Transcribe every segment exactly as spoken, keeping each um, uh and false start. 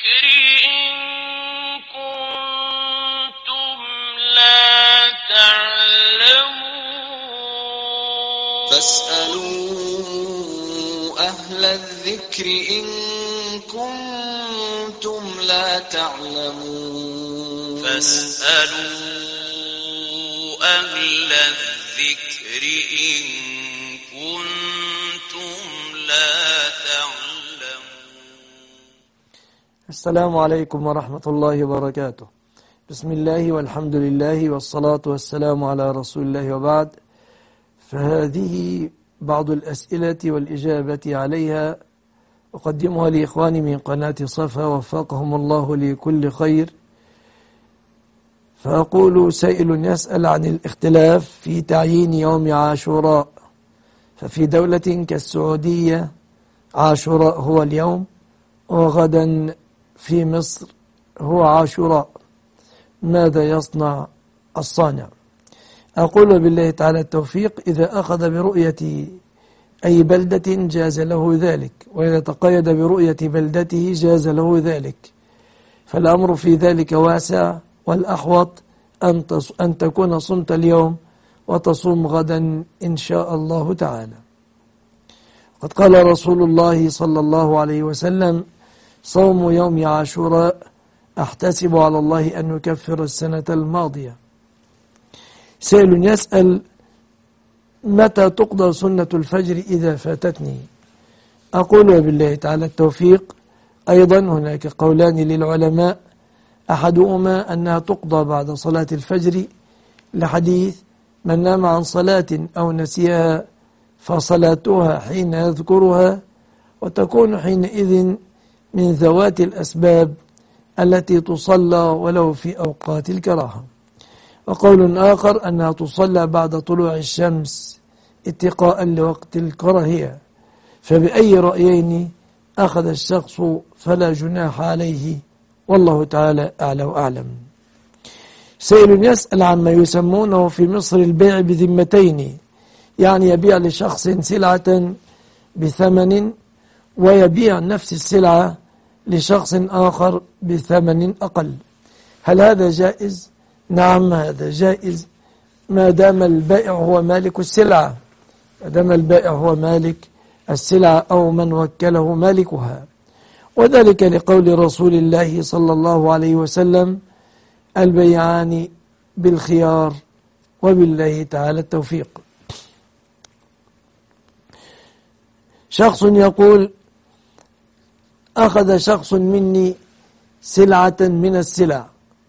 إن كنتم لا تعلمون فاسألوا أهل الذكر إن كنتم لا تعلمون فاسألوا أهل الذكر إن كنتم لا تعلمون. السلام عليكم ورحمة الله وبركاته. بسم الله والحمد لله والصلاة والسلام على رسول الله وبعد. فهذه بعض الأسئلة والإجابة عليها أقدمها لإخواني من قناة صفا وفقهم الله لكل خير. فأقول سائل يسأل عن الاختلاف في تعيين يوم عاشوراء، ففي دولة كالسعودية عاشوراء هو اليوم، وغدا في مصر هو عاشوراء، ماذا يصنع الصانع؟ أقول بالله تعالى التوفيق. إذا أخذ برؤية أي بلدة جاز له ذلك، وإذا تقيد برؤية بلدته جاز له ذلك، فالأمر في ذلك واسع، والأحوط أن أن تكون صمت اليوم وتصوم غدا إن شاء الله تعالى. قد قال رسول الله صلى الله عليه وسلم: صوم يوم عاشوراء أحتسب على الله أن يكفر السنة الماضية. سائل يسأل: متى تقضى سنة الفجر إذا فاتتني؟ أقول بالله تعالى التوفيق. أيضا هناك قولان للعلماء، أحدهما أنها تقضى بعد صلاة الفجر لحديث: من نام عن صلاة أو نسيها فصلاتها حين يذكرها، وتكون حينئذ من ذوات الأسباب التي تصلى ولو في أوقات الكراهة. وقول آخر أنها تصلى بعد طلوع الشمس اتقاء لوقت الكراهية. فبأي رأيين أخذ الشخص فلا جناح عليه، والله تعالى أعلى وأعلم. سائل يسأل عما يسمونه في مصر البيع بذمتين، يعني يبيع لشخص سلعة بثمن ويبيع نفس السلعة لشخص آخر بثمن أقل. هل هذا جائز؟ نعم، هذا جائز ما دام البائع هو مالك السلعة، ما دام البائع هو مالك السلعة أو من وكله مالكها. وذلك لقول رسول الله صلى الله عليه وسلم: البيعان بالخيار، وبالله تعالى التوفيق. شخص يقول: أخذ شخص مني سلعة من السلع،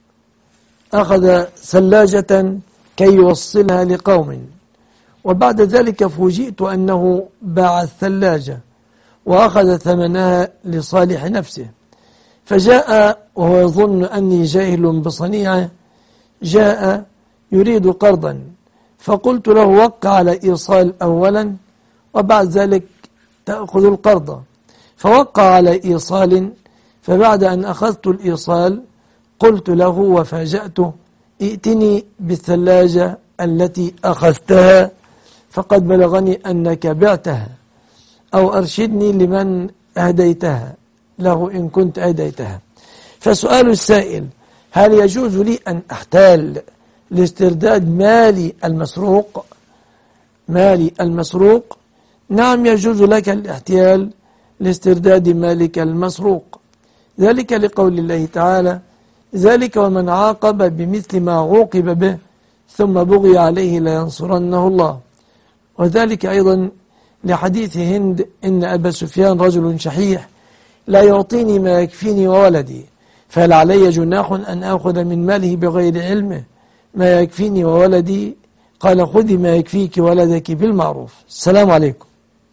أخذ ثلاجة كي يوصلها لقوم، وبعد ذلك فوجئت أنه باع الثلاجة وأخذ ثمنها لصالح نفسه، فجاء وهو يظن أني جاهل بصنيعه، جاء يريد قرضا، فقلت له: وقع على إيصال أولا وبعد ذلك تأخذ القرض. فوقع على إيصال، فبعد أن أخذت الإيصال قلت له وفاجأته: ائتني بالثلاجة التي أخذتها فقد بلغني أنك بعتها، أو أرشدني لمن أهديتها له إن كنت أهديتها. فسؤال السائل: هل يجوز لي أن أحتال لاسترداد مالي المسروق؟ مالي المسروق؟ نعم، يجوز لك الاحتيال لاسترداد مالك المسروق، ذلك لقول الله تعالى: ذلك ومن عاقب بمثل ما عوقب به ثم بغي عليه لينصرنه الله. وذلك أيضا لحديث هند: إن أبا سفيان رجل شحيح لا يعطيني ما يكفيني وولدي، فهل علي جناح أن أخذ من ماله بغير علمه ما يكفيني وولدي؟ قال: خذي ما يكفيك ولدك بالمعروف. السلام عليكم.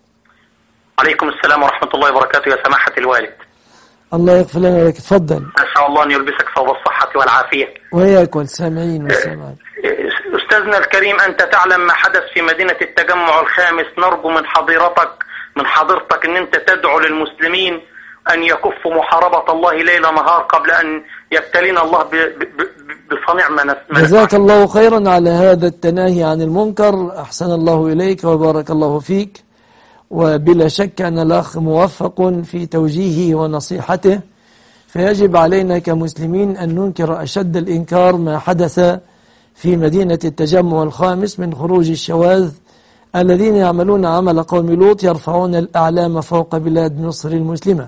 عليكم السلام ورحمة الله وبركاته يا سماحة الوالد. الله يغفر لنا ولك. تفضل. أسأل الله أن يلبسك ثوب الصحة والعافية. وإياك والسامعين والسامعات. أستاذنا الكريم، أنت تعلم ما حدث في مدينة التجمع الخامس. نرجو من حضرتك من حضرتك أن أنت تدعو للمسلمين أن يكفوا محاربة الله ليل نهار قبل أن يبتلينا الله بصنيع ما نسمع. جزاك الله خيرا على هذا التناهي عن المنكر، أحسن الله إليك وبارك الله فيك. وبلا شك أن الأخ موفق في توجيهه ونصيحته، فيجب علينا كمسلمين أن ننكر أشد الإنكار ما حدث في مدينة التجمع الخامس من خروج الشواذ الذين يعملون عمل قوم لوط يرفعون الأعلام فوق بلاد مصر المسلمة.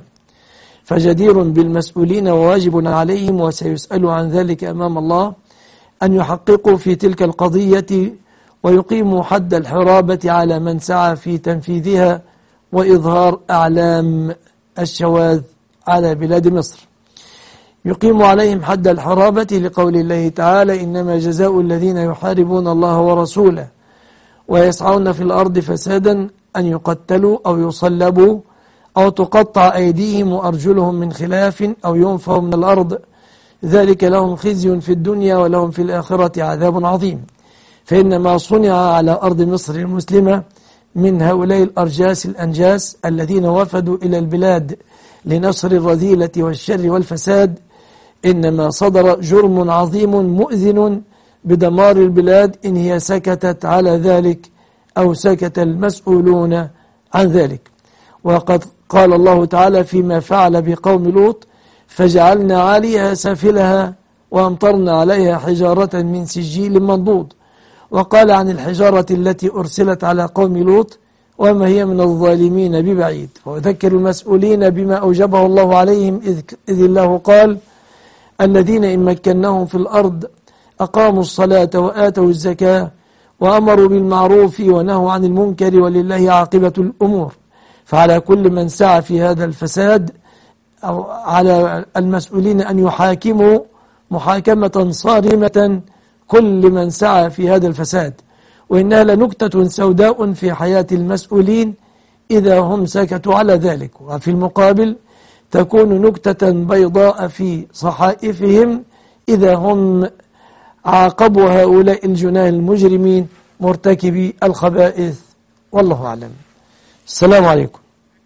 فجدير بالمسؤولين وواجب عليهم وسيسألوا عن ذلك أمام الله أن يحققوا في تلك القضية ويقيموا حد الحرابة على من سعى في تنفيذها وإظهار أعلام الشواذ على بلاد مصر. يقيم عليهم حد الحرابة لقول الله تعالى: إنما جزاء الذين يحاربون الله ورسوله ويسعون في الأرض فسادا أن يقتلوا أو يصلبوا أو تقطع أيديهم وأرجلهم من خلاف أو ينفوا من الأرض، ذلك لهم خزي في الدنيا ولهم في الآخرة عذاب عظيم. فإن ما صنع على أرض مصر المسلمة من هؤلاء الأرجاس الأنجاس الذين وفدوا إلى البلاد لنشر الرذيلة والشر والفساد إنما صدر جرم عظيم مؤذن بدمار البلاد إن هي سكتت على ذلك أو سكت المسؤولون عن ذلك. وقد قال الله تعالى فيما فعل بقوم لوط: فجعلنا عاليها سافلها وأمطرنا عليها حجارة من سجيل منضود. وقال عن الحجارة التي أرسلت على قوم لوط: وما هي من الظالمين ببعيد. وذكر المسؤولين بما أوجبه الله عليهم إذ, إذ الله قال: الذين إن مكناهم في الأرض أقاموا الصلاة وآتوا الزكاة وأمروا بالمعروف ونهوا عن المنكر ولله عاقبة الأمور. فعلى كل من سعى في هذا الفساد أو على المسؤولين أن يحاكموا محاكمة صارمة كل من سعى في هذا الفساد، وإنها لنكتة سوداء في حياة المسؤولين إذا هم سكتوا على ذلك، وفي المقابل تكون نكتة بيضاء في صحائفهم إذا هم عاقبوا هؤلاء الجناه المجرمين مرتكبي الخبائث. والله أعلم. السلام عليكم.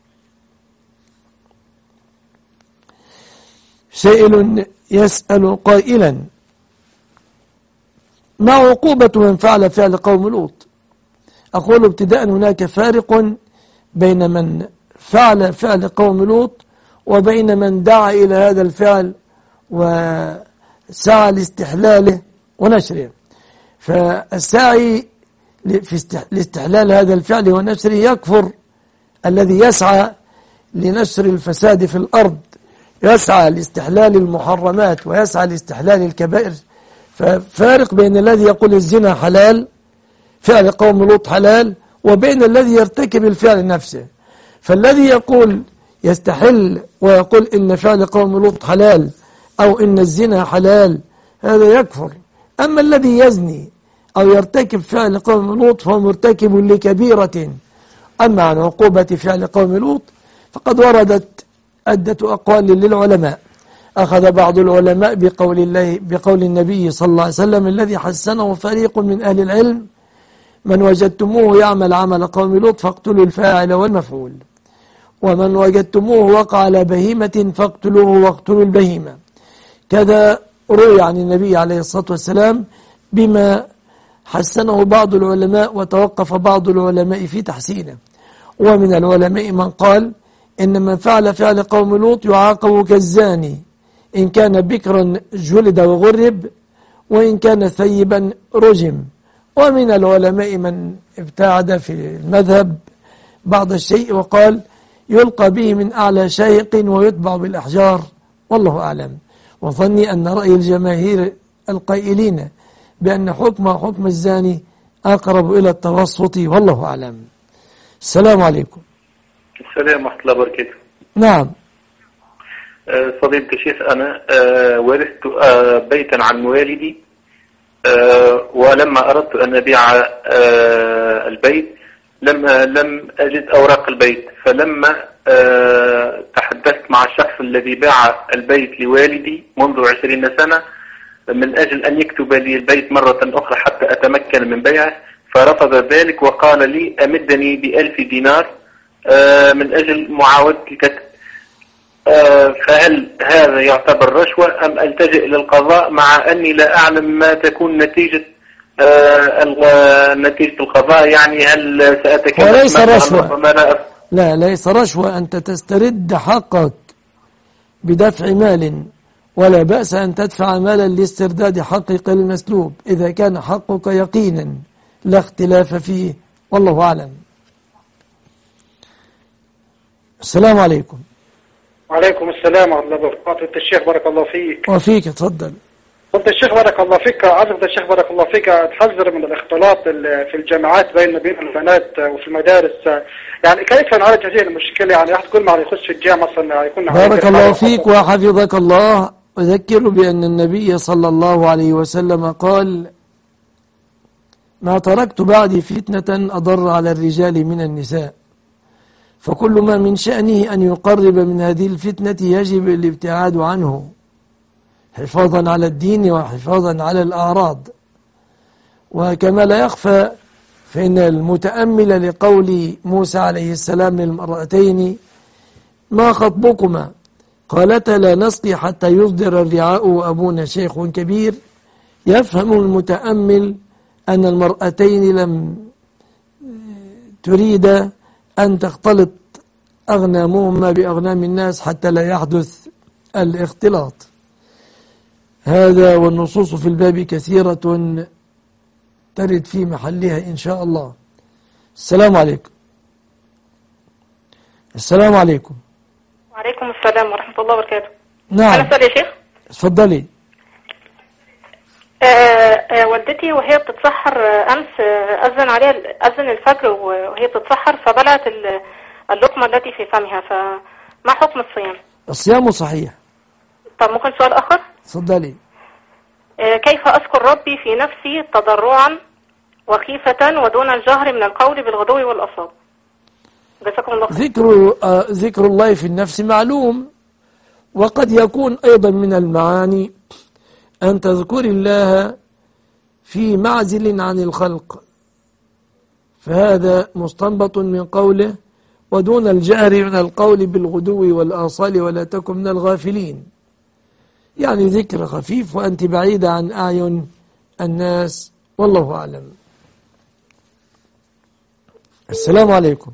سائل يسأل قائلا: ما عقوبة من فعل فعل قوم لوط؟ أقول ابتداء هناك فارق بين من فعل فعل قوم لوط وبين من دعا إلى هذا الفعل وسعى لاستحلاله ونشره. فالسعي لاستحلال هذا الفعل ونشره يكفر الذي يسعى لنشر الفساد في الأرض، يسعى لاستحلال المحرمات ويسعى لاستحلال الكبائر. ففارق بين الذي يقول الزنا حلال، فعل قوم لوط حلال، وبين الذي يرتكب الفعل نفسه. فالذي يقول يستحل ويقول إن فعل قوم لوط حلال أو إن الزنا حلال هذا يكفر. أما الذي يزني أو يرتكب فعل قوم لوط فهو مرتكب لكبيرة. أما عن عقوبة فعل قوم لوط فقد وردت عدة أقوال للعلماء. أخذ بعض العلماء بقول الله بقول النبي صلى الله عليه وسلم الذي حسنه فريق من أهل العلم: من وجدتموه يعمل عمل قوم لوط فاقتلوا الفاعل والمفعول، ومن وجدتموه وقع على بهيمة فاقتلوه واقتلوا البهيمة. كذا روي عن النبي عليه الصلاة والسلام بما حسنه بعض العلماء وتوقف بعض العلماء في تحسينه. ومن العلماء من قال إن من فعل فعل قوم لوط يعاقب كالزاني إن كان بكرا جلد وغرب وإن كان ثيبا رجم. ومن العلماء من ابتعد في المذهب بعض الشيء وقال يلقى به من أعلى شاهق ويتبع بالأحجار. والله أعلم. وظني أن رأي الجماهير القائلين بأن حكم حكم الزاني أقرب إلى التوسط. والله أعلم. السلام عليكم. السلام ورحمة الله وبركاته. نعم. أه فضيلة الشيخ، أنا أه ورثت أه بيتا عن والدي، أه ولما أردت أن أبيع أه البيت لما لم أجد أوراق البيت، فلما أه تحدثت مع الشخص الذي باع البيت لوالدي منذ عشرين سنة من أجل أن يكتب لي البيت مرة أخرى حتى أتمكن من بيعه، فرفض ذلك وقال لي أمدني بألف دينار أه من أجل معاودة الكتب. أه فهل هذا يعتبر رشوة أم ألتجئ للقضاء مع أني لا أعلم ما تكون نتيجة أه نتيجة القضاء؟ يعني هل سأتكلم وليس رشوة. لا ليس رشوة. أنت تسترد حقك بدفع مال، ولا بأس أن تدفع مالا لاسترداد حقك المسلوب إذا كان حقك يقينا لا اختلاف فيه، والله أعلم. السلام عليكم. وعليكم السلام ورحمة الله وبركاته. الشيخ بارك الله فيك. وفيك، تفضل. قلت الشيخ بارك الله فيك، عزفت الشيخ بارك الله فيك تحذر من الاختلاط في الجامعات بين بين البنات وفي المدارس، يعني كيف نعالج هذه المشكلة؟ يعني واحد كل ما يخش في الجامعة مثلا يكون بارك الله فيك وحفظك الله. أذكر بأن النبي صلى الله عليه وسلم قال: ما تركت بعدي فتنة أضر على الرجال من النساء، فكل ما من شأنه أن يقرب من هذه الفتنة يجب الابتعاد عنه حفاظا على الدين وحفاظا على الأعراض. وكما لا يخفى فإن المتأمل لقول موسى عليه السلام للمرأتين: ما خطبكما؟ قالتا لا نسقي حتى يصدر الرعاء وأبونا شيخ كبير، يفهم المتأمل أن المرأتين لم تريد أن تختلط أغنامهما بأغنام الناس حتى لا يحدث الاختلاط. هذا والنصوص في الباب كثيرة ترد في محلها إن شاء الله. السلام عليكم. السلام عليكم. وعليكم السلام ورحمة الله وبركاته. نعم. أنا أسأل يا شيخ. اتفضلي. آه آه والدتي وهي بتتسحر آه أمس آه أذن عليها أذن الفجر وهي بتتسحر فبلعت اللقمة التي في فمها، فما حكم الصيام؟ الصيام صحيح. طب ممكن سؤال آخر؟ اتفضلي. آه كيف أذكر ربي في نفسي تضرعا وخيفة ودون الجهر من القول بالغدو والأصال؟ جزاكم الله خير. ذكر آه ذكر الله في النفس معلوم، وقد يكون أيضا من المعاني أن تذكر الله في معزل عن الخلق، فهذا مستنبط من قوله: ودون الجهر من القول بالغدو والآصال ولا تكن من الغافلين، يعني ذكر خفيف وأنت بعيدة عن أعين الناس، والله أعلم. السلام عليكم.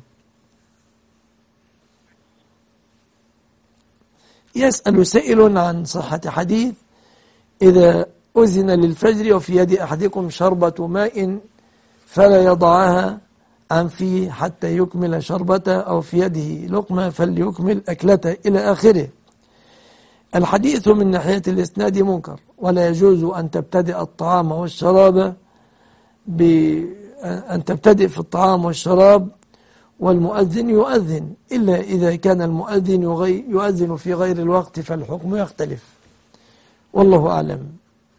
يسأل سائل عن صحة حديث: إذا أذن للفجر وفي يد أحدكم شربة ماء فلا يضعها عن فيه حتى يكمل شربته، أو في يده لقمة فليكمل أكلته، إلى آخره. الحديث من ناحية الإسناد منكر، ولا يجوز أن تبتدئ الطعام والشراب بأن تبتدئ في الطعام والشراب والمؤذن يؤذن، إلا إذا كان المؤذن يؤذن في غير الوقت فالحكم يختلف، والله أعلم.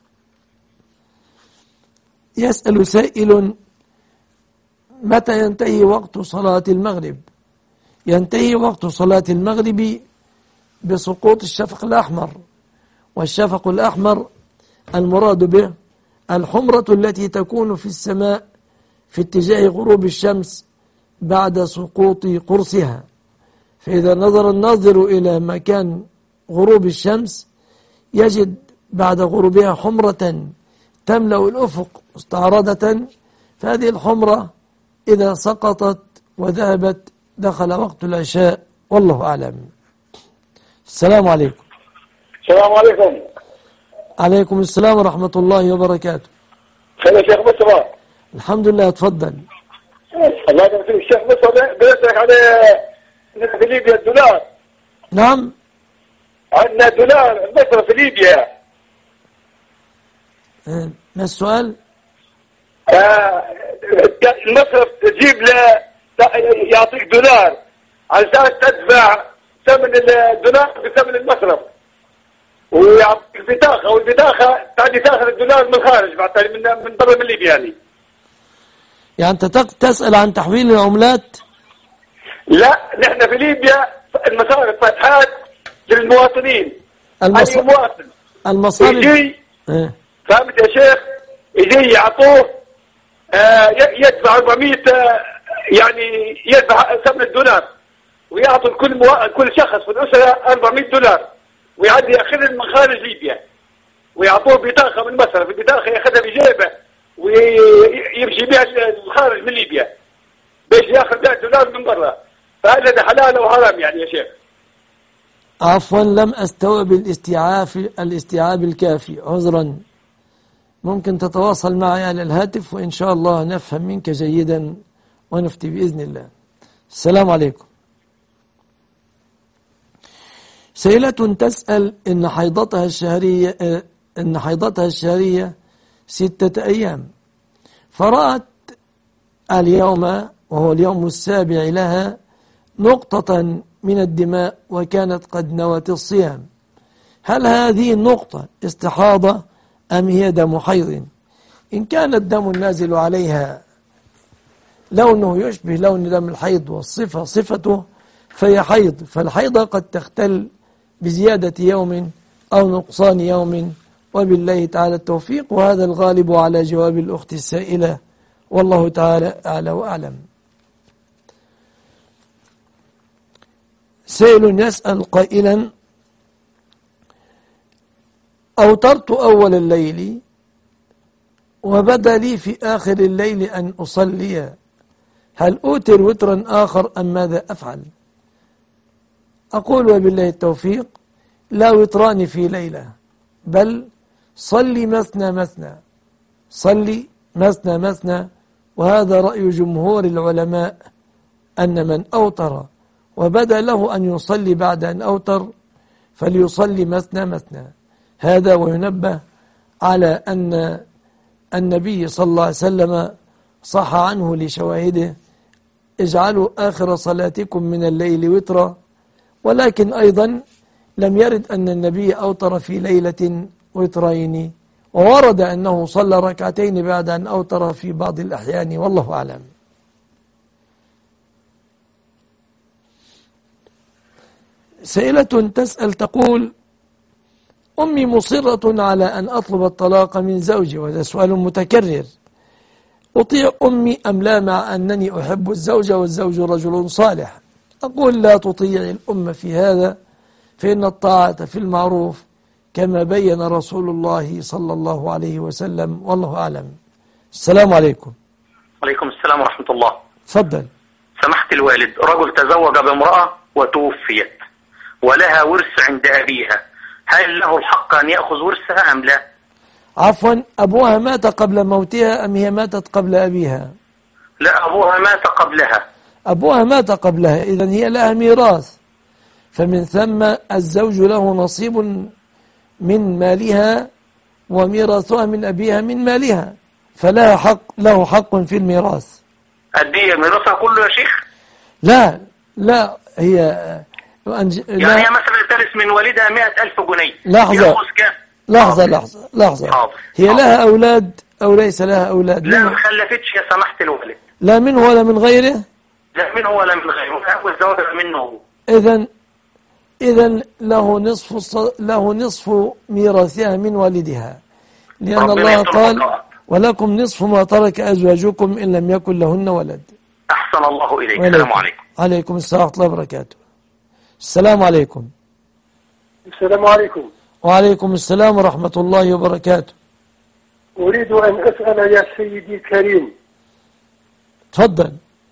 يسأل سائل: متى ينتهي وقت صلاة المغرب؟ ينتهي وقت صلاة المغرب بسقوط الشفق الأحمر، والشفق الأحمر المراد به الحمرة التي تكون في السماء في اتجاه غروب الشمس بعد سقوط قرصها، فإذا نظر الناظر إلى مكان غروب الشمس يجد بعد غروبها حمرة تملأ الأفق مستعرضة، فهذه الحمرة إذا سقطت وذهبت دخل وقت العشاء، والله أعلم. السلام عليكم. السلام عليكم. عليكم السلام ورحمة الله وبركاته. خير يا شيخ مصطفى. الحمد لله، اتفضل. الله يبارك فيك الشيخ مصطفى. بيسألك على في ليبيا الدولار. نعم. عندنا دولار المصرف في ليبيا. ما السؤال؟ آه المصرف تجيب له يعطيك دولار علشان تدفع ثمن الدولار بثمن المصرف، ويعطيك البطاقة، والبطاقة تعدي تاخذ الدولار من الخارج بعد من من برا من ليبيا. يعني يعني أنت تسأل عن تحويل العملات؟ لا، نحن في ليبيا المصارف فتحات للمواطنين. المص... أي مواطن المصارف يجي اه. فهمت يا شيخ؟ يجي يعطوه آه يدفع أربعمية، آه يعني يدفع ثمن الدولار، ويعطوا كل مو... كل شخص في الأسرة أربعمية دولار، ويعدي ياخذهم من خارج ليبيا ويعطوه بطاقة من مصرف، البطاقة ياخذها بجيبه ويمشي بها الخارج من ليبيا باش ياخذ بها دولار من برا. فهذا حلال وحرام يعني يا شيخ؟ عفوا لم أستوعب الاستيعاب الاستيعاب الكافي، عذرا. ممكن تتواصل معي على الهاتف وإن شاء الله نفهم منك جيدا ونفتي بإذن الله. السلام عليكم. سائلة تسأل إن حيضتها الشهرية إن حيضتها الشهرية ستة أيام، فرأت اليوم وهو اليوم السابع لها نقطة من الدماء وكانت قد نوت الصيام. هل هذه النقطة استحاضة أم هي دم حيض؟ إن كان الدم النازل عليها لونه يشبه لون دم الحيض والصفة صفته فهي حيض، فالحيضة قد تختل بزيادة يوم أو نقصان يوم، وبالله تعالى التوفيق، وهذا الغالب على جواب الأخت السائلة، والله تعالى أعلى وأعلم. سائل يسأل قائلا: أوترت أول الليل وبدا لي في آخر الليل أن أصلي، هل أوتر وترا آخر أم ماذا أفعل؟ أقول وبالله التوفيق: لا وتران في ليلة، بل صلي مثنى مثنى، صلي مثنى مثنى، وهذا رأي جمهور العلماء أن من أوتر وبدا له أن يصلي بعد أن أوتر فليصلي مثنى مثنى. هذا وينبه على أن النبي صلى الله عليه وسلم صح عنه لشواهده: اجعلوا آخر صلاتكم من الليل وترا، ولكن أيضا لم يرد أن النبي أوتر في ليلة وترين، وورد أنه صلى ركعتين بعد أن أوتر في بعض الأحيان، والله أعلم. سائلة تسأل تقول: أمي مصرة على أن أطلب الطلاق من زوجي، وهذا سؤال متكرر، أطيع أمي أم لا مع أنني أحب الزوج والزوج رجل صالح؟ أقول: لا تطيع الأم في هذا، فإن الطاعة في المعروف كما بين رسول الله صلى الله عليه وسلم، والله أعلم. السلام عليكم. عليكم السلام ورحمة الله. تفضل. سمحت الوالد، رجل تزوج بامرأة وتوفيت ولها ورث عند أبيها، هل له الحق أن يأخذ ورثها أم لا؟ عفوا، أبوها مات قبل موتها أم هي ماتت قبل أبيها؟ لا، أبوها مات قبلها. أبوها مات قبلها، إذن هي لها ميراث، فمن ثم الزوج له نصيب من مالها وميراثها من أبيها من مالها، فلها حق له حق في الميراث. أدي ميراثها كله يا شيخ؟ لا لا، هي أنج... يعني لا. هي مثلا ترث من والدها مئة ألف جنيه، لحظة لحظة حاضر. لحظة لحظة حاضر. هي حاضر. لها أولاد أو ليس لها أولاد؟ لا، منه... ما خلفتش يا سمحت الوالد. لا منه ولا من غيره؟ لا منه ولا من غيره، والزوج منه هو. إذن إذن له نصف ص... له نصف ميراثها من والدها، لأن الله قال: ولكم نصف ما ترك أزواجكم إن لم يكن لهن ولد. أحسن الله إليك. ولكم. السلام عليكم. عليكم السلام ورحمة الله وبركاته. السلام عليكم. السلام عليكم. وعليكم السلام ورحمة الله وبركاته. أريد أن أسأل يا سيدي الكريم، تفضل.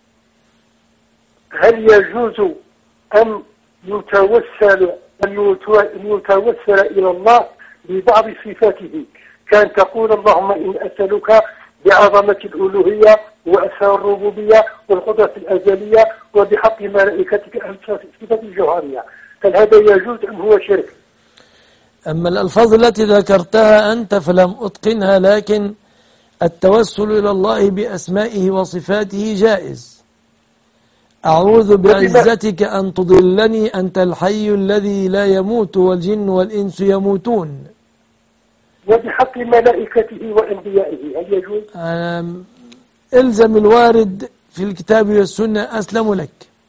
هل يجوز أن يتوسل أن يتوسل إلى الله ببعض صفاته، كان تقول: اللهم إن أسألك بعظمة الألوهية وأسرار الربوبية والقدرة الأزلية وبحق ملائكتك الصفة الجوهرية، هل هذا يجوز أم هو شرك؟ أما الألفاظ التي ذكرتها أنت فلم أتقنها، لكن التوسل إلى الله بأسمائه وصفاته جائز. أعوذ بعزتك أن تضلني أنت الحي الذي لا يموت والجن والإنس يموتون. وبحق ملائكته وأنبيائه هل يجوز؟ إلزم الوارد في الكتاب والسنة أسلم لك،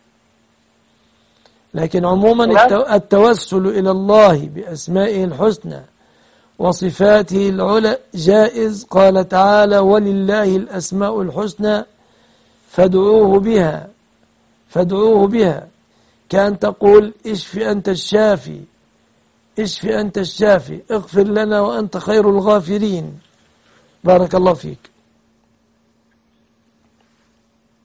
لكن عموما التوسل إلى الله بأسمائه الحسنى وصفاته العلى جائز. قال تعالى: ولله الأسماء الحسنى فادعوه بها فادعوه بها كان تقول: اشف أنت الشافي، اشف أنت الشافي، اغفر لنا وأنت خير الغافرين. بارك الله فيك.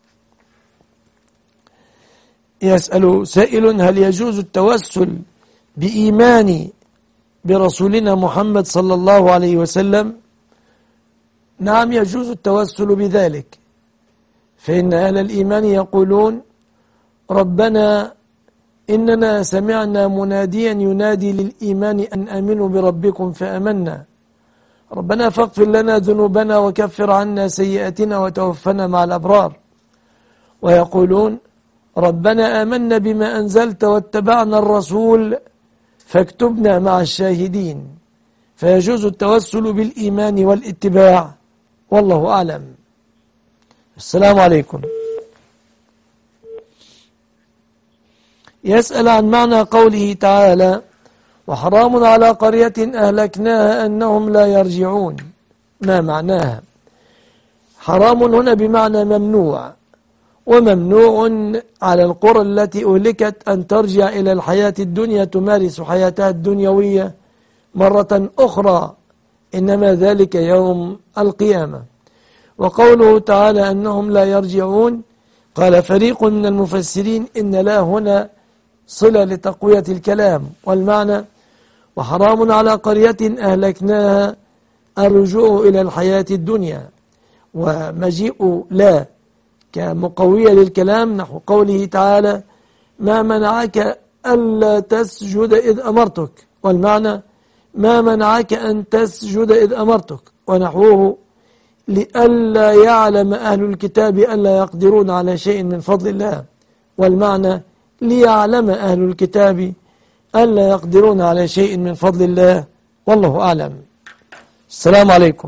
يسأل سائل: هل يجوز التوسل بإيماني برسولنا محمد صلى الله عليه وسلم، نعم يجوز التوسل بذلك، فإن أهل الإيمان يقولون ربنا إننا سمعنا مناديا ينادي للإيمان أن آمنوا بربكم فآمنا، ربنا فاغفر لنا ذنوبنا وكفر عنا سيئاتنا وتوفنا مع الأبرار. ويقولون ربنا آمنا بما أنزلت واتبعنا الرسول فاكتبنا مع الشاهدين. فيجوز التوسل بالإيمان والاتباع، والله أعلم. السلام عليكم. يسأل عن معنى قوله تعالى وحرام على قرية أهلكناها أنهم لا يرجعون، ما معناها؟ حرام هنا بمعنى ممنوع، وممنوع على القرى التي أهلكت أن ترجع إلى الحياة الدنيا تمارس حياتها الدنيوية مرة أخرى، إنما ذلك يوم القيامة. وقوله تعالى أنهم لا يرجعون، قال فريق من المفسرين إن لا هنا صلة لتقوية الكلام، والمعنى وحرام على قرية أهلكناها الرجوع إلى الحياة الدنيا، ومجيء لا كمقوية للكلام نحو قوله تعالى ما منعك ألا تسجد إذ أمرتك، والمعنى ما منعك أن تسجد إذ أمرتك، ونحوه لئلا يعلم أهل الكتاب ألا يقدرون على شيء من فضل الله، والمعنى ليعلم أهل الكتاب ألا يقدرون على شيء من فضل الله، والله أعلم. السلام عليكم.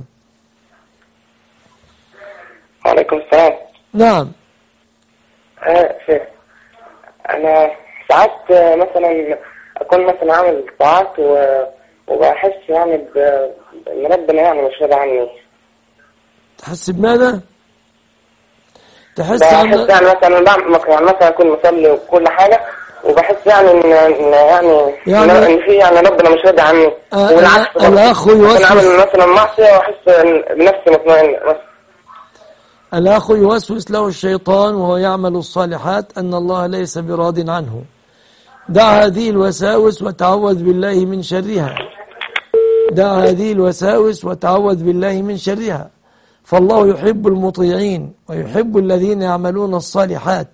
وعليكم السلام. نعم. آه شيخ، أنا ساعات مثلا أكون مثلا عامل طاعات وبحس يعني بأن ربنا يعني مش راضي عني. تحس بماذا؟ تحس بحس عن... يعني مثلا بعمل يعني مثلا أكون مصلي وكل حاجة، وبحس يعني إن يعني يعني إن في يعني ربنا مش راضي عني. آه والعكس الأخ يوسوس. أنا عامل مثلا معصية وأحس بنفسي مطمئن. الأخ يوسوس له الشيطان وهو يعمل الصالحات أن الله ليس براض عنه. دع هذه الوساوس وتعوذ بالله من شرها. دع هذه الوساوس وتعوذ بالله من شرها، فالله يحب المطيعين ويحب الذين يعملون الصالحات.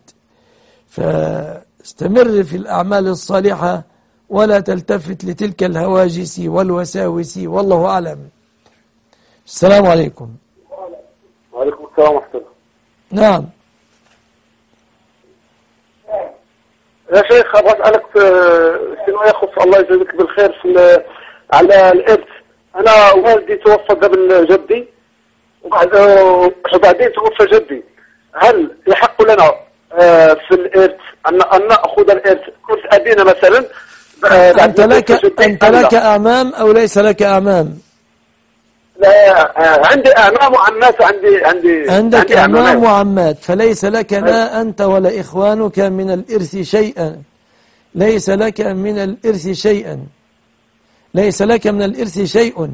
فاستمر في الأعمال الصالحة ولا تلتفت لتلك الهواجس والوساوس، والله أعلم. السلام عليكم. وعليكم السلام ورحمة الله. نعم يا شيخ، أبغى أسألك شنو يخص الله يجزيك بالخير في على الإرث. أنا والدي توفى قبل جدي وبعدين توفى جدي، هل يحق لنا في الإرث أن أن نأخذ الإرث كل أبينا مثلا؟ أنت لك أنت لك أعمام أو ليس لك أعمام؟ لا، عندي أعمام وعمات. عندي عندي عندك عندي أعمام وعمات، فليس لك لا أنت ولا إخوانك من الإرث شيئا. ليس لك من الإرث شيئا ليس لك من الإرث شيء.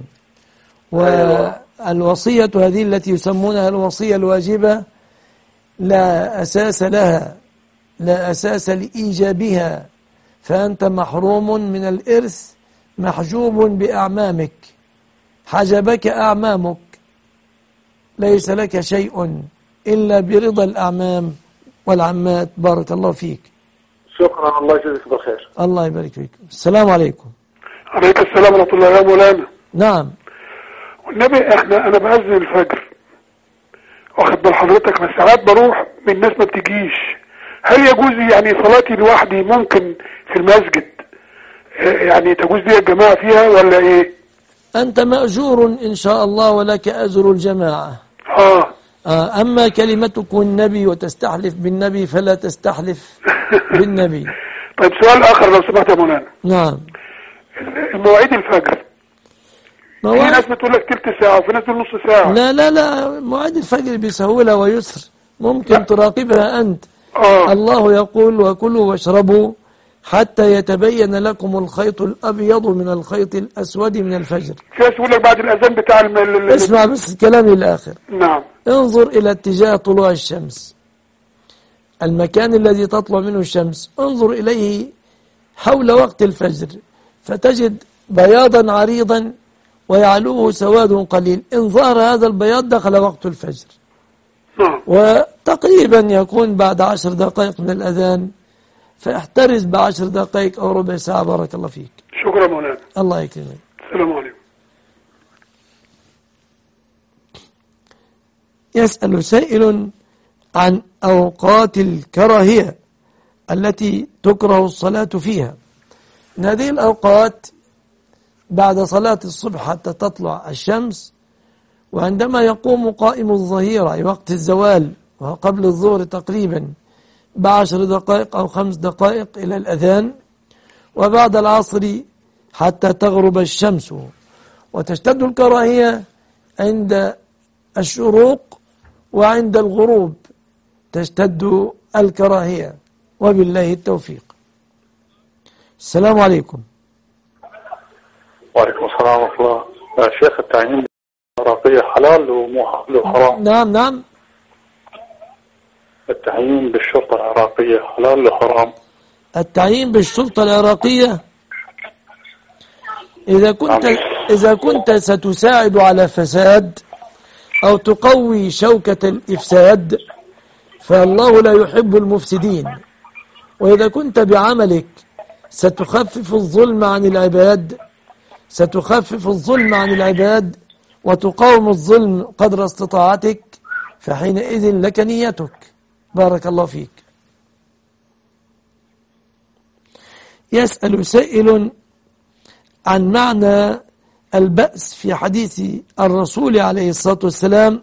والوصية هذه التي يسمونها الوصية الواجبة لا أساس لها، لا أساس لإيجابها، فأنت محروم من الإرث، محجوب بأعمامك، حجبك أعمامك، ليس لك شيء إلا برضا الأعمام والعمات. بارك الله فيك. شكرا، الله يجزيك بالخير. الله يبارك فيك. السلام عليكم. عليكم السلام ورحمة الله يا مولانا. نعم. والنبي احنا انا بأذن الفجر، واخد بال حضرتك، بس ساعات بروح من الناس ما بتجيش. هل يجوز يعني صلاتي لوحدي ممكن في المسجد يعني تجوز دي الجماعة فيها ولا ايه؟ أنت مأجور إن شاء الله ولك أجر الجماعة. آه. آه أما كلمتك النبي وتستحلف بالنبي فلا تستحلف بالنبي. طيب سؤال آخر لو سمحت يا مولانا. نعم. مواعيد الفجر، في ناس بتقول لك تلت ساعة وفي ناس بتقول نص ساعة. لا لا لا، مواعيد الفجر بسهولة ويسر، ممكن لا. تراقبها أنت. آه. الله يقول وكلوا واشربوا حتى يتبين لكم الخيط الأبيض من الخيط الأسود من الفجر. في ناس بيقول لك بعد الأذان بتاع الم... اسمع بس كلامي الآخر. نعم. انظر إلى اتجاه طلوع الشمس، المكان الذي تطلع منه الشمس، انظر إليه حول وقت الفجر فتجد بياضا عريضا ويعلوه سواد قليل، إن ظهر هذا البياض دخل وقت الفجر، وتقريبا يكون بعد عشر دقائق من الأذان، فاحترز بعشر دقائق أو ربع ساعة. بارك الله فيك. شكرا مولانا. الله يكرمك. السلام عليكم. يسأل سائل عن أوقات الكراهية التي تكره الصلاة فيها. إن هذه الأوقات بعد صلاة الصبح حتى تطلع الشمس، وعندما يقوم قائم الظهيرة أي وقت الزوال وهو قبل الظهر تقريبا بعشر دقائق أو خمس دقائق إلى الأذان، وبعد العصر حتى تغرب الشمس. وتشتد الكراهية عند الشروق وعند الغروب تشتد الكراهية، وبالله التوفيق. السلام عليكم. وعليكم السلام ورحمة الله. يا شيخ، التعيين بالعراقية حلال وحرام؟ نعم نعم. التعيين بالشرطة العراقية حلال وحرام؟ التعيين بالشرطة العراقية إذا كنت إذا كنت ستساعد على فساد أو تقوي شوكة الإفساد فالله لا يحب المفسدين، وإذا كنت بعملك ستخفف الظلم عن العباد ستخفف الظلم عن العباد وتقاوم الظلم قدر استطاعتك فحينئذ لك نيتك. بارك الله فيك. يسأل سائل عن معنى البأس في حديث الرسول عليه الصلاة والسلام: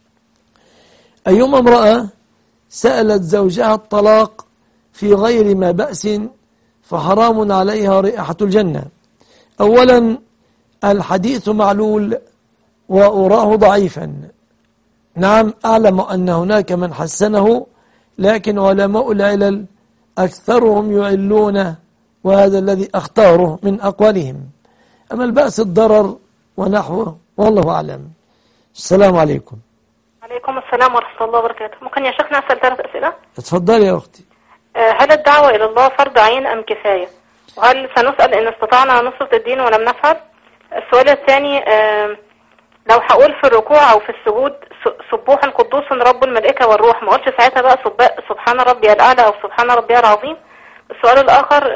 أيما امرأة سألت زوجها الطلاق في غير ما بأس فحرام عليها رائحة الجنة. أولا الحديث معلول وأراه ضعيفا. نعم أعلم أن هناك من حسنه، لكن علماء العلل أكثرهم يعلون، وهذا الذي أختاره من أقوالهم. أما البأس الضرر ونحوه والله أعلم. السلام عليكم. عليكم السلام ورحمة الله وبركاته. ممكن يا شيخنا أسأل ثلاث أسئلة؟ اتفضلي يا أختي. هل الدعوة إلى الله فرض عين أم كفاية؟ وهل سنسأل إن استطعنا نصرة الدين ولم نفعل؟ السؤال الثاني، لو هقول في الركوع أو في السجود سبوح قدوس رب الملائكة والروح، ما قلتش ساعتها بقى سبحان ربي الأعلى أو سبحان ربي العظيم؟ السؤال الآخر،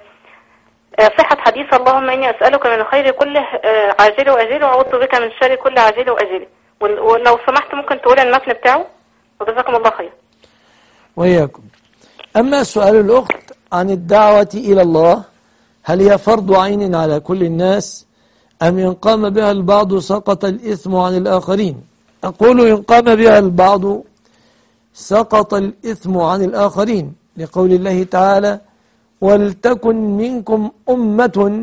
صحة حديث اللهم إني أسألك من الخير كله عاجله وأجله وأعوذ بك من الشر كله عاجله وأجله، ولو سمحت ممكن تقول المتن بتاعه، وجزاكم الله خير. وإياكم. أما سؤال الأخت عن الدعوة إلى الله، هل هي فرض عين على كل الناس أم إن قام بها البعض سقط الإثم عن الآخرين؟ أقول إن قام بها البعض سقط الإثم عن الآخرين، لقول الله تعالى: ولتكن منكم أمة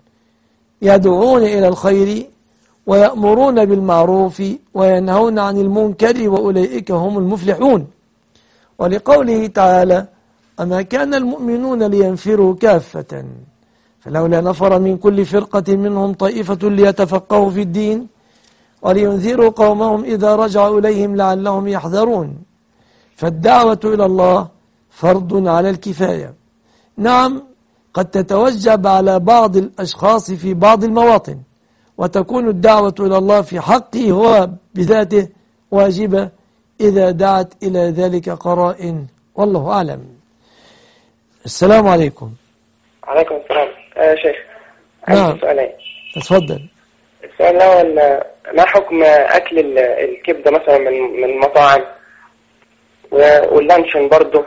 يدعون إلى الخير ويأمرون بالمعروف وينهون عن المنكر وأولئك هم المفلحون. ولقوله تعالى: أما كان المؤمنون لينفروا كافة فلولا نفر من كل فرقة منهم طائفة ليتفقهوا في الدين ولينذروا قومهم إذا رجعوا إليهم لعلهم يحذرون. فالدعوة إلى الله فرض على الكفاية. نعم قد تتوجب على بعض الأشخاص في بعض المواطن، وتكون الدعوة إلى الله في حقه هو بذاته واجبة إذا دعت إلى ذلك قرائن، والله أعلم. السلام عليكم. عليكم السلام. آه شيخ، عندي سؤالين. تفضل. السؤال الأول، ما حكم أكل الكبدة مثلا من من المطاعم واللانشون برضه؟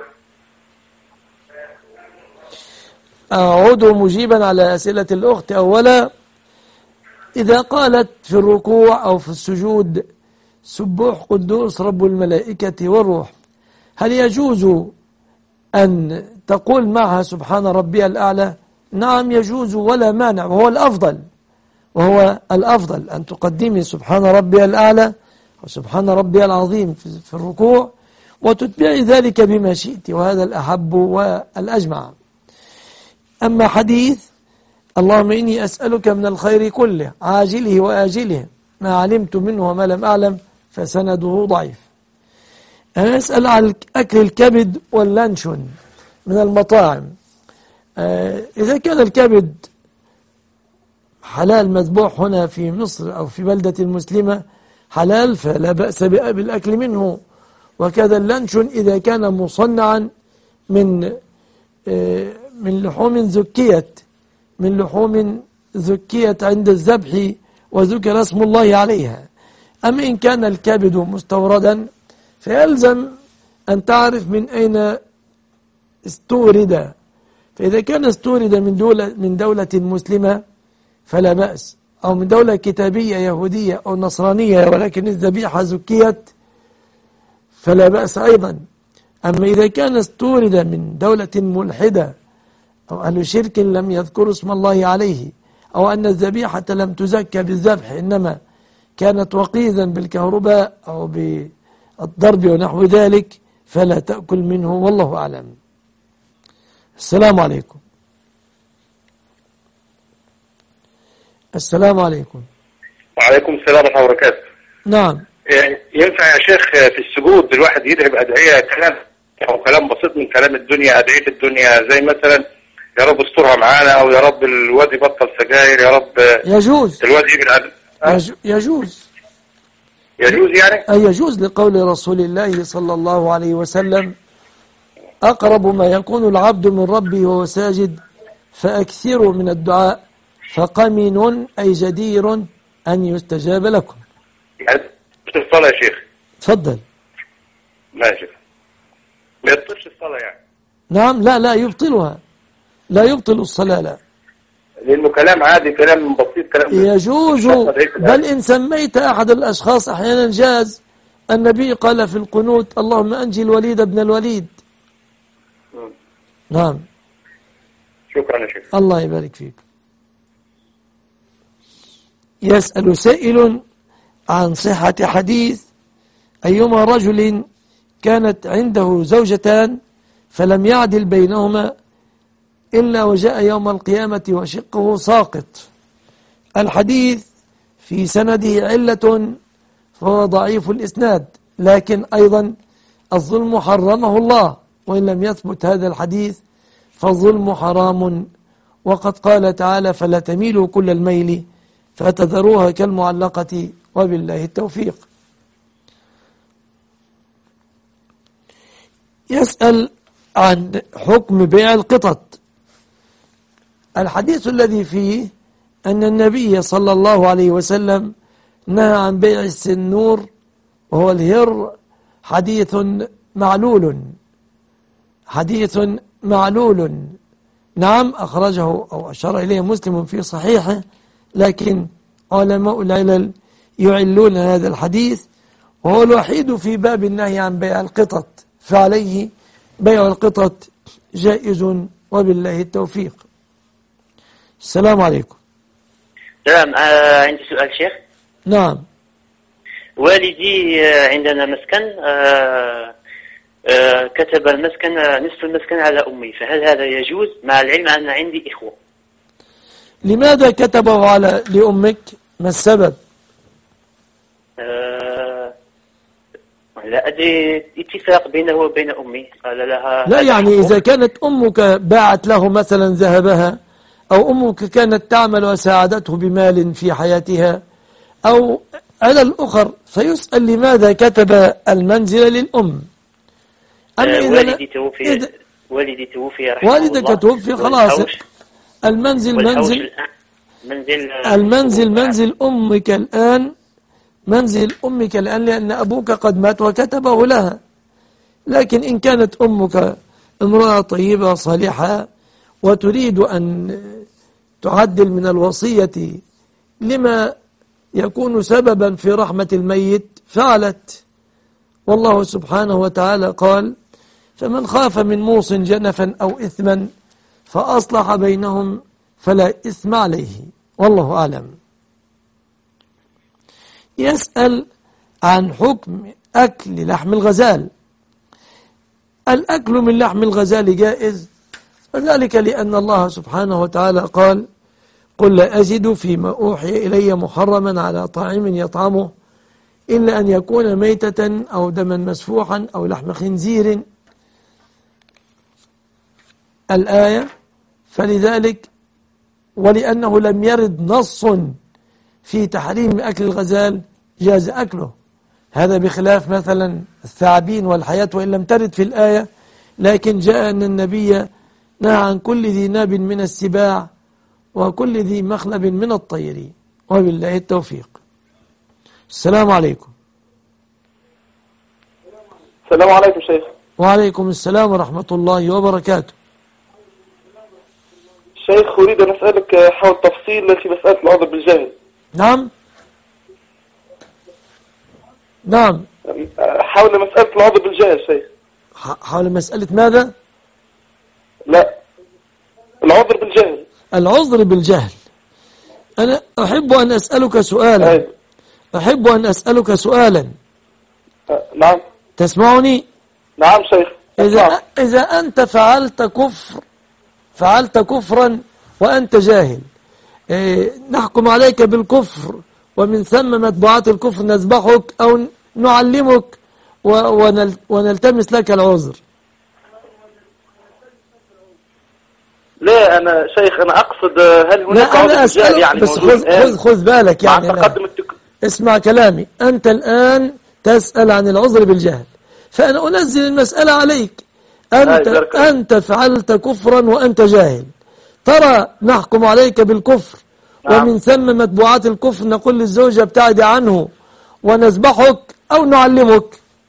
أعود مجيبا على أسئلة الأخت. أولا، إذا قالت في الركوع أو في السجود سبوح قدوس رب الملائكة والروح، هل يجوز أن تقول معها سبحان ربي الأعلى؟ نعم يجوز ولا مانع، وهو الأفضل وهو الأفضل أن تقدمي سبحان ربي الأعلى وسبحان ربي العظيم في الركوع، وتتبعي ذلك بما شئت، وهذا الأحب والأجمع. أما حديث اللهم إني أسألك من الخير كله عاجله وآجله ما علمت منه وما لم أعلم، فسنده ضعيف. أنا أسأل عن أكل الكبد واللانشون من المطاعم. آه إذا كان الكبد حلال مذبوح هنا في مصر أو في بلدة مسلمة حلال فلا بأس بالأكل منه. وكذا اللانشون إذا كان مصنعا من آه من لحوم زكيت من لحوم زكيت عند الذبح وذكر اسم الله عليها. أما إن كان الكبد مستوردا فيلزم أن تعرف من أين استورد. فإذا كان استورد من دولة من دولة مسلمة فلا بأس، أو من دولة كتابية يهودية أو نصرانية ولكن الذبيحة زكيت فلا بأس أيضا. أما إذا كان استورد من دولة ملحدة أو أهل شرك لم يذكروا اسم الله عليه، أو أن الذبيحة لم تزكى بالذبح إنما كانت وقيدا بالكهرباء أو بالضرب ونحو ذلك، فلا تأكل منه والله أعلم. السلام عليكم. السلام عليكم. وعليكم السلام ورحمة الله وبركاته. نعم. ينفع يا شيخ في السجود الواحد يدعي بأدعية كلام أو كلام بسيط من كلام الدنيا، أدعية الدنيا زي مثلا يا رب استرها معانا، أو يا رب الواد يبطل سجاير، يا رب يجوز الواد يبعد. يجوز يجوز يعني؟ أي يجوز لقول رسول الله صلى الله عليه وسلم: أقرب ما يكون العبد من ربه وهو ساجد فأكثروا من الدعاء فقمن أي جدير أن يستجاب لكم. يعني في الصلاة يا شيخ. تفضل. ماشي. ما يبطلش الصلاة يعني؟ نعم. لا لا يبطلها، لا يبطل الصلاة لا، لأنه كلام عادي، كلام بسيط، كلام يجوز. بل إن سميت أحد الأشخاص أحيانا جاز. النبي قال في القنوت: اللهم أنجي الوليد ابن الوليد. م. نعم. شكرا يا شيخ. الله يبارك فيك. يسأل سائل عن صحة حديث: أيما رجل كانت عنده زوجتان فلم يعدل بينهما إلا وجاء يوم القيامة وشقه ساقط. الحديث في سنده علة فهو ضعيف الإسناد، لكن أيضا الظلم حرمه الله، وإن لم يثبت هذا الحديث فالظلم حرام. وقد قال تعالى: فلا تميلوا كل الميل فتذروها كالمعلقة وبالله التوفيق. يسأل عن حكم بيع القطط. الحديث الذي فيه أن النبي صلى الله عليه وسلم نهى عن بيع السنور وهو الهر حديث معلول، حديث معلول. نعم، أخرجه أو أشار إليه مسلم في صحيحه، لكن علماء العلل يعلون هذا الحديث، وهو الوحيد في باب النهي عن بيع القطط، فعليه بيع القطط جائز وبالله التوفيق. السلام عليكم. سلام. آه عندي سؤال شيخ. نعم. والدي آه عندنا مسكن، آه آه كتب المسكن آه نصف المسكن على أمي، فهل هذا يجوز مع العلم أن عندي إخوة؟ لماذا كتبه على لأمك؟ ما السبب؟ آه لا أدري، اتفاق بينه وبين أمي، قال لها لا يعني إذا كانت أمك باعت له مثلا ذهبها، أو أمك كانت تعمل وساعدته بمال في حياتها، أو على الأخر، فيسأل لماذا كتب المنزل للأم. أما إذا والدي توفي إذا والدي توفي رحمه والدك الله، توفي خلاص، المنزل منزل منزل المنزل منزل أمك الآن، منزل أمك الآن، لأن أبوك قد مات وكتبه لها. لكن إن كانت أمك امرأة طيبة صالحة وتريد أن تعدل من الوصية لما يكون سببا في رحمة الميت فعلت. والله سبحانه وتعالى قال: فمن خاف من موص جنفا أو إثما فأصلح بينهم فلا إثم عليه، والله أعلم. يسأل عن حكم أكل لحم الغزال. الأكل من لحم الغزال جائز، وذلك لأن الله سبحانه وتعالى قال: قل لا أجد فيما أوحي إلي محرما على طاعم يطعمه إلا أن يكون ميتة أو دما مسفوحا أو لحم خنزير. الآية. فلذلك ولأنه لم يرد نص في تحريم أكل الغزال جاز أكله. هذا بخلاف مثلا الثعابين والحياة، وإن لم ترد في الآية لكن جاء أن النبي نهى عن كل ذي ناب من السباع وكل ذي مخلب من الطير. وبالله التوفيق. السلام عليكم. السلام عليكم شيخ. وعليكم السلام ورحمة الله وبركاته. شيخ أريد أن أسألك حول تفصيل في مسألة العذر بالجهل. نعم نعم حول مسألة العذر بالجهل شيخ. حول مسألة ماذا؟ لا، العذر بالجهل. العذر بالجهل. أنا أحب أن أسألك سؤالا. أي. أحب أن أسألك سؤالا. نعم. تسمعني؟ نعم شيخ. إذا, إذا أنت فعلت كفر فعلت كفرا وأنت جاهل، إيه نحكم عليك بالكفر ومن ثم متبوعات الكفر نذبحك أو نعلمك ونلتمس لك العذر؟ لا أنا شيخ أنا أقصد هل هناك عذر بالجهل يعني بس خذ, خذ, خذ بالك يعني التك... اسمع كلامي. أنت الآن تسأل عن العذر بالجهل، فأنا أنزل المسألة عليك. أنت, أنت فعلت كفرا وأنت جاهل، ترى نحكم عليك بالكفر. نعم. ومن ثم متبوعات الكفر نقول للزوجة ابتعدي عنه ونذبحك أو نعلمك.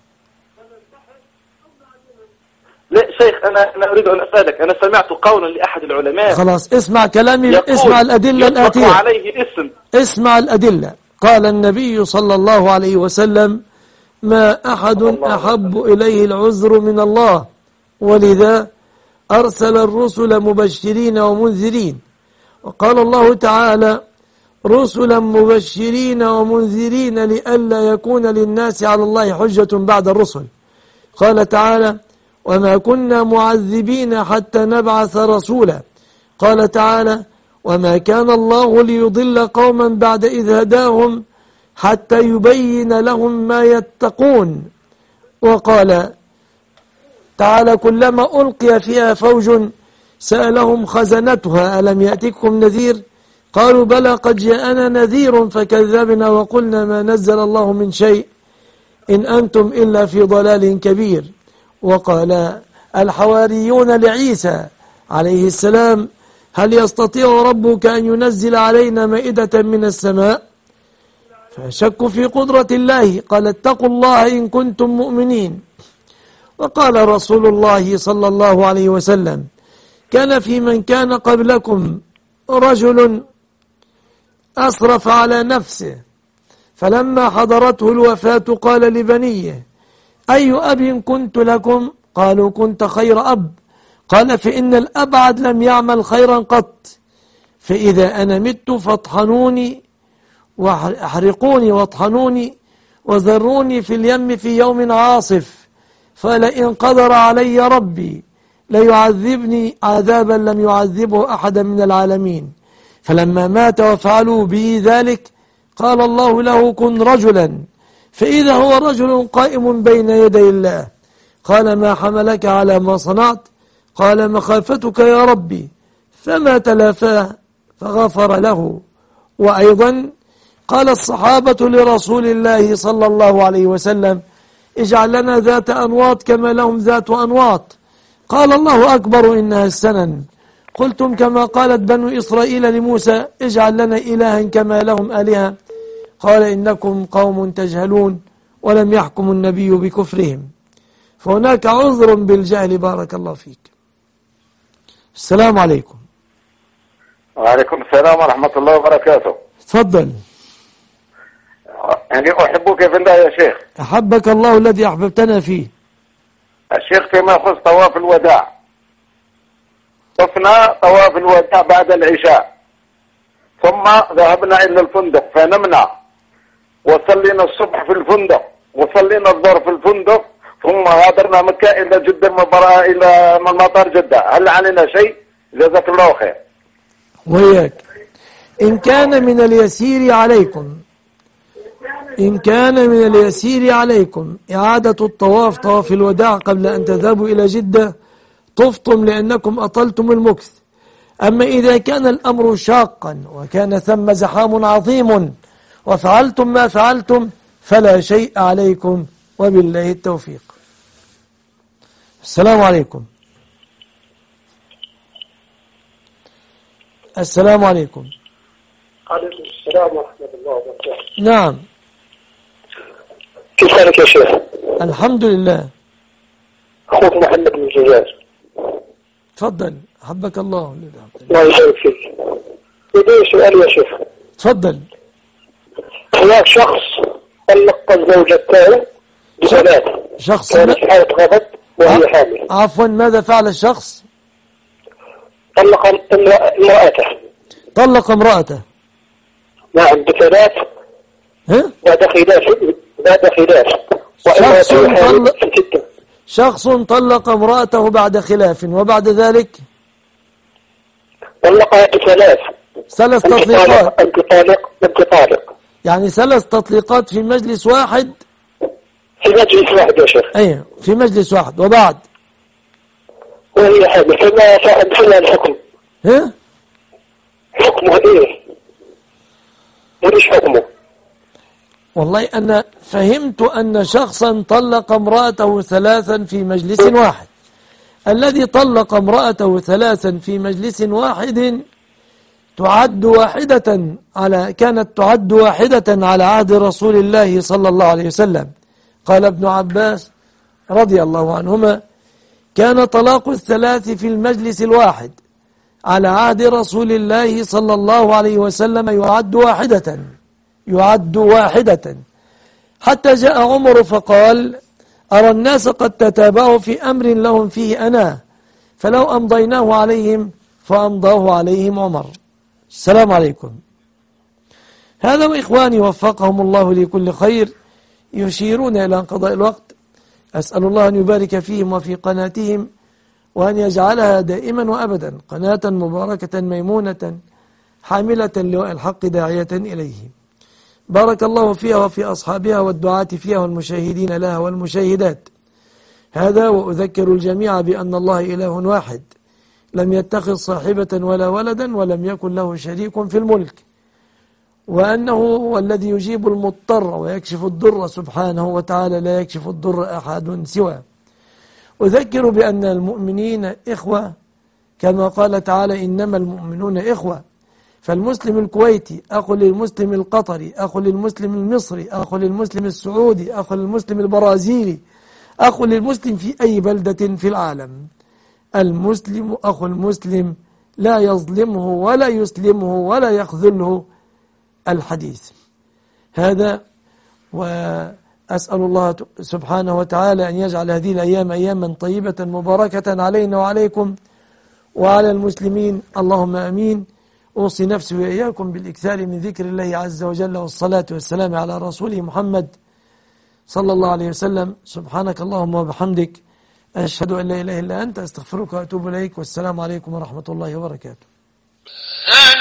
لا شيخ أنا, أنا أريد أن أسألك، أنا سمعت قولا لأحد العلماء. خلاص اسمع كلامي، اسمع الأدلة الآتية. عليه اسم. اسمع الأدلة. قال النبي صلى الله عليه وسلم ما أحد أحب إليه العذر من الله، ولذا أرسل الرسل مبشرين ومنذرين. وقال الله تعالى رسلا مبشرين ومنذرين لئلا يكون للناس على الله حجة بعد الرسل. قال تعالى وما كنا معذبين حتى نبعث رسولا. قال تعالى وما كان الله ليضل قوما بعد إذ هداهم حتى يبين لهم ما يتقون. وقال تعالى كلما ألقي فيها فوج سألهم خزنتها ألم يأتكم نذير قالوا بلى قد جاءنا نذير فكذبنا وقلنا ما نزل الله من شيء إن أنتم إلا في ضلال كبير. وقال الحواريون لعيسى عليه السلام هل يستطيع ربك أن ينزل علينا مائدة من السماء؟ فشكوا في قدرة الله. قال اتقوا الله إن كنتم مؤمنين. وقال رسول الله صلى الله عليه وسلم كان في من كان قبلكم رجل أسرف على نفسه فلما حضرته الوفاة قال لبنيه أي أب كنت لكم؟ قالوا كنت خير أب. قال فإن الأبعد لم يعمل خيرا قط، فإذا أنا مت فاطحنوني واحرقوني واطحنوني وذروني في اليم في يوم عاصف، فلئن قدر علي ربي ليعذبني عذابا لم يعذبه أحدا من العالمين. فلما مات وفعلوا به ذلك قال الله له كن رجلا، فإذا هو رجل قائم بين يدي الله. قال ما حملك على ما صنعت؟ قال مخافتك يا ربي، فما تلافاه فغفر له. وأيضا قال الصحابة لرسول الله صلى الله عليه وسلم اجعل لنا ذات أنواط كما لهم ذات أنواط. قال الله أكبر إنها السنن. قلتم كما قالت بنو إسرائيل لموسى اجعل لنا إلها كما لهم آلهة. قال إنكم قوم تجهلون ولم يحكم النبي بكفرهم. فهناك عذر بالجهل. بارك الله فيك. السلام عليكم. وعليكم السلام ورحمة الله وبركاته. تفضل. يعني أحبك في الله يا شيخ. أحبك الله الذي أحببتنا فيه. الشيخ فيما يخص طواف الوداع، طفنا طواف الوداع بعد العشاء ثم ذهبنا إلى الفندق فنمنا وصلينا الصبح في الفندق وصلينا الظهر في الفندق ثم غادرنا مكة إلى جدة المباراة إلى مطار جدة. هل علينا شيء؟ جزاك الله خير. وياك. إن كان من اليسير عليكم إن كان من اليسير عليكم إعادة الطواف طواف الوداع قبل أن تذهبوا إلى جدة طفتم لأنكم أطلتم المكث. أما إذا كان الأمر شاقا وكان ثم زحام عظيم وفعلتم ما فعلتم فلا شيء عليكم وبالله التوفيق. السلام عليكم. السلام عليكم. عليكم السلام ورحمة الله وبركاته. نعم. كيف حالك يا شيخ؟ الحمد لله. أخوك محمد من الجزائر. تفضل حبك الله. الله يبارك فيك. لدي سؤال يا شيخ. تفضل. هناك شخص طلق زوجته بثلاث. شخص كانت في حالة غضب وهي حامل. عفوا ماذا فعل الشخص؟ طلق امرأته. طلق امرأته. نعم بثلاث. ها؟ بعد خلاف بعد خلاف. شخص طلق ستة. شخص طلق امرأته بعد خلاف وبعد ذلك طلقها بثلاث. ثلاث تطليقات. أنت طالق أنت طالق. يعني ثلاث تطليقات في مجلس واحد. في مجلس واحد يا شيخ. ايوه في مجلس واحد وبعد وهي حامل. فما فما الحكم؟ ها؟ حكمه ايه؟ ايش حكمه؟ والله أنا فهمت أن شخصا طلق امرأته ثلاثا في مجلس واحد. الذي طلق امرأته ثلاثا في مجلس واحد تعد واحدة على كانت تعد واحدة على عهد رسول الله صلى الله عليه وسلم. قال ابن عباس رضي الله عنهما: كان طلاق الثلاث في المجلس الواحد على عهد رسول الله صلى الله عليه وسلم يعد واحدة يعد واحدة حتى جاء عمر فقال: أرى الناس قد تتابعوا في أمر لهم فيه أنا، فلو أمضيناه عليهم فأمضاه عليهم عمر. السلام عليكم. هذا وإخواني وفقهم الله لكل خير يشيرون إلى انقضاء الوقت. أسأل الله أن يبارك فيهم وفي قناتهم وأن يجعلها دائما وأبدا قناة مباركة ميمونة حاملة لواء الحق داعية إليه. بارك الله فيها وفي أصحابها والدعاة فيها والمشاهدين لها والمشاهدات. هذا وأذكر الجميع بأن الله إله واحد لم يتخذ صاحبة ولا ولدا ولم يكن له شريك في الملك، وأنه هو الذي يجيب المضطر ويكشف الضر سبحانه وتعالى، لا يكشف الضر أحد سواه. أذكر بأن المؤمنين إخوة كما قال تعالى: إنما المؤمنون إخوة. فالمسلم الكويتي أخو للمسلم القطري، أخو للمسلم المصري، أخو للمسلم السعودي، أخو للمسلم البرازيلي، أخو للمسلم في أي بلدة في العالم. المسلم أخو المسلم لا يظلمه ولا يسلمه ولا يخذله الحديث هذا. وأسأل الله سبحانه وتعالى أن يجعل هذه الأيام أياما طيبة مباركة علينا وعليكم وعلى المسلمين، اللهم أمين. أوصي نفسي وإياكم بالإكثار من ذكر الله عز وجل والصلاة والسلام على رسوله محمد صلى الله عليه وسلم. سبحانك اللهم وبحمدك، أشهد أن لا إله إلا أنت، أستغفرك وأتوب إليك، والسلام عليكم ورحمة الله وبركاته.